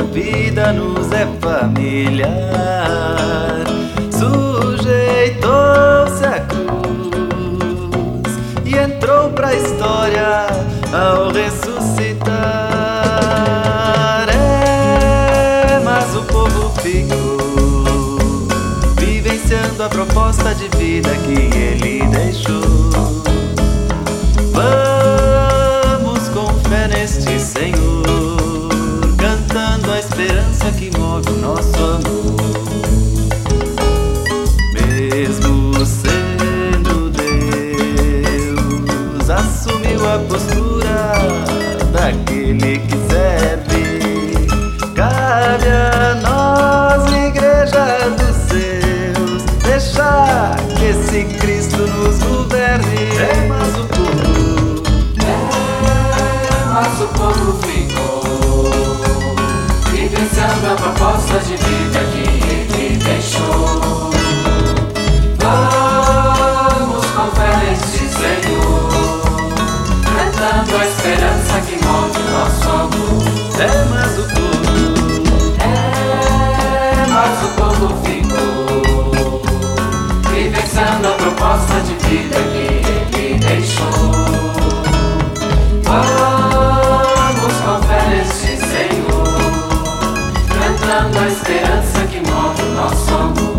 vida nos é familiar. Sujeitou-se à cruz e entrou pra história ao ressuscitar. Mas o povo ficou vivenciando a proposta de vida que ele deixou. Vamos com fé neste Senhor, cantando a esperança que move o nosso amor. Mesmo sendo Deus, assumiu a postura daquele que serve. Cabe a nós, igreja dos seus, deixar que esse Cristo nos governe. Mas o povo ficou vivenciando a proposta de vida que ele deixou. Vamos com fé neste Senhor, cantando a esperança que move o nosso amor. Mas o povo ficou vivenciando a proposta de vida que ele deixou. Vamos com fé neste Senhor, cantando a esperança que move o nosso amor.